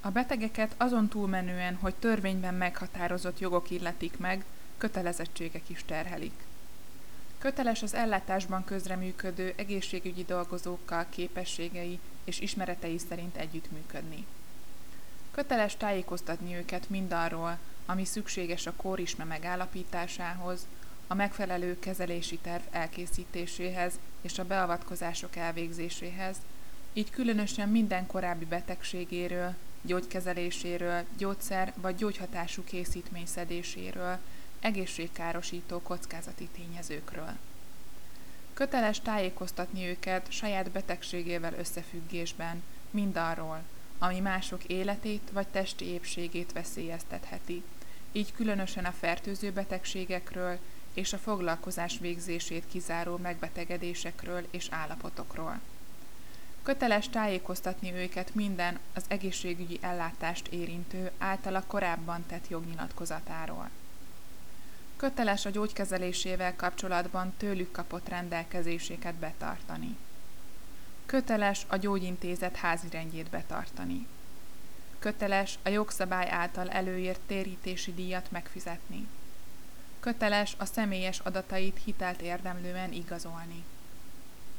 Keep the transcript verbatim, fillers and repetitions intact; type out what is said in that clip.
A betegeket azon túlmenően, hogy törvényben meghatározott jogok illetik meg, kötelezettségek is terhelik. Köteles az ellátásban közreműködő egészségügyi dolgozókkal képességei és ismeretei szerint együttműködni. Köteles tájékoztatni őket mindarról, ami szükséges a kórisme megállapításához, a megfelelő kezelési terv elkészítéséhez és a beavatkozások elvégzéséhez, így különösen minden korábbi betegségéről, gyógykezeléséről, gyógyszer vagy gyógyhatású készítmény szedéséről, egészségkárosító kockázati tényezőkről. Köteles tájékoztatni őket saját betegségével összefüggésben mindarról, ami mások életét vagy testi épségét veszélyeztetheti, így különösen a fertőző betegségekről és a foglalkozás végzését kizáró megbetegedésekről és állapotokról. Köteles tájékoztatni őket minden az egészségügyi ellátást érintő általa korábban tett jognyilatkozatáról. Köteles a gyógykezelésével kapcsolatban tőlük kapott rendelkezéseket betartani. Köteles a gyógyintézet házirendjét betartani. Köteles a jogszabály által előírt térítési díjat megfizetni. Köteles a személyes adatait hitelt érdemlően igazolni.